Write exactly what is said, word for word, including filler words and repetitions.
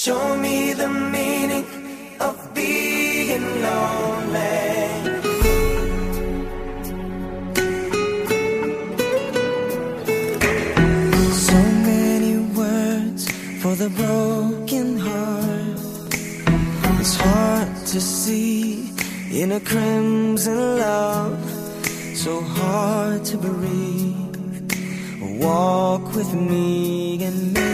Show me the meaning of being lonely. So many words for the broken heart. It's hard to see in a crimson love, so hard to breathe. Walk with me and make